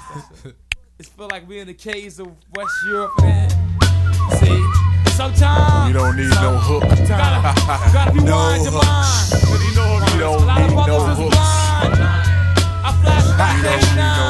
It feel like we in the caves of West Europe, man. See, sometimes you don't need no hook. Gotta be wise to mind. You don't need no hooks. I flash back to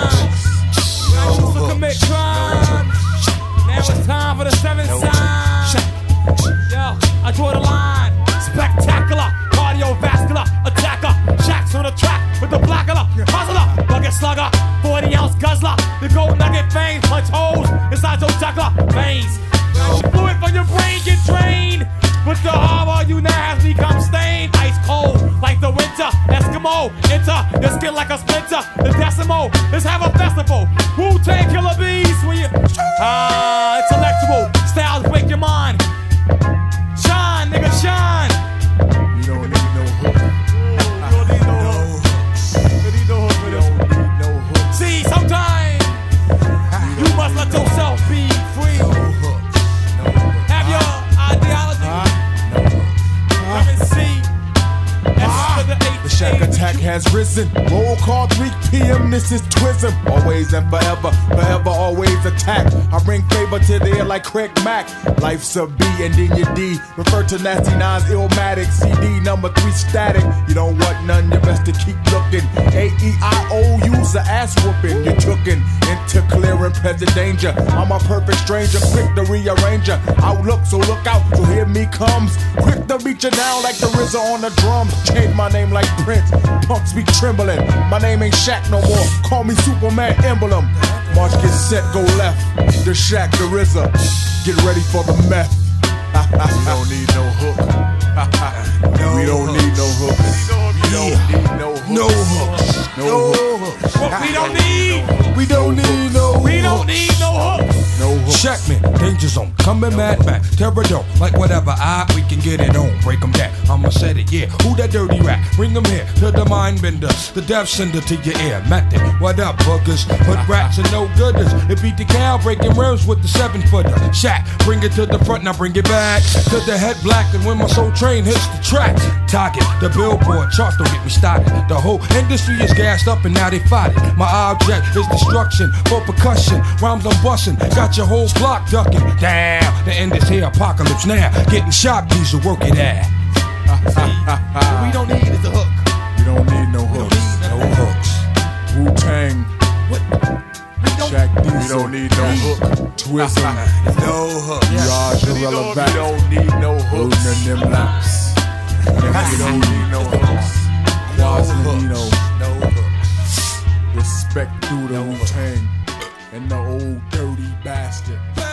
89. I used to commit crime. Now it's time for the seventh sign. Yo, I draw the line. Spectacular, cardiovascular attacker. Shacks on the track with the blackula. Hustler, bucket slugger, 40-ounce guzzler. The gold nugget veins punch holes inside your jugular veins. Fluid from your brain get drained. With the horror you now has become stained. Ice cold like the winter. Eskimo, enter your skin like a splinter. The decimal, let's have a festival. Wu-Tang Killer Bees when you intellectual styles break your mind. Shine, nigga, shine. You don't need no hook. You don't need no hooks. You need no hook. You don't need no hooks. See, sometimes you must let yourself be free. No hooks. No hooks. Have your ideology. Come and see. The Shack attack has risen. Roll call 3 p.m. This is Twism. Always and forever, forever always attack. I bring favor to the air like Craig Mack. Life's a B and then your D. Refer to Nasty Nine's Illmatic. CD number 3 static. You don't want none, you best to keep looking. AEIOU's a ass whooping. You're tookin' into clear and present danger. I'm a perfect stranger, quick to rearranger. Outlook, so look out, so here me comes. Quick to beat you down like the RZA on the drums. Change my name like Prince, punks be trembling. My name ain't Shaq no more, call me Superman emblem. March, get set, go left. The Shaq, the RZA, get ready for the meth. We don't need no hook. We don't need no hooks. We don't need no hooks. No hooks. No hooks. What we don't need. We don't need no hooks. We don't need no hooks. No hooks. Check me, danger zone, coming mad back, terror dome, like whatever, we can get it on, break them down, I'ma set it, yeah, who that dirty rat, bring them here, to the mind bender, the death sender to your ear, method, what up buggers, put rats and no gooders, it beat the cow, breaking rims with the 7-footer, Shaq, bring it to the front, now bring it back, to the head black, and when my soul train hits the track, target, the billboard, charts don't get me started, the whole industry is gassed up and now they fight it, my object is destruction, for percussion, rhymes I'm busting, got your whole block ducking. Damn, the end is here, apocalypse now. Getting shot, these will work it out. What we don't need is a hook. You don't need no hooks. No hooks. Wu-Tang. What? We don't. Shaq D. You don't need no hook. Twism. No hooks. Mirage irrelevant. You don't need no hooks. Rolling them laps. You don't need no hooks. Quasinino. No hooks. Respect through the Wu-Tang and the old dirty bastard.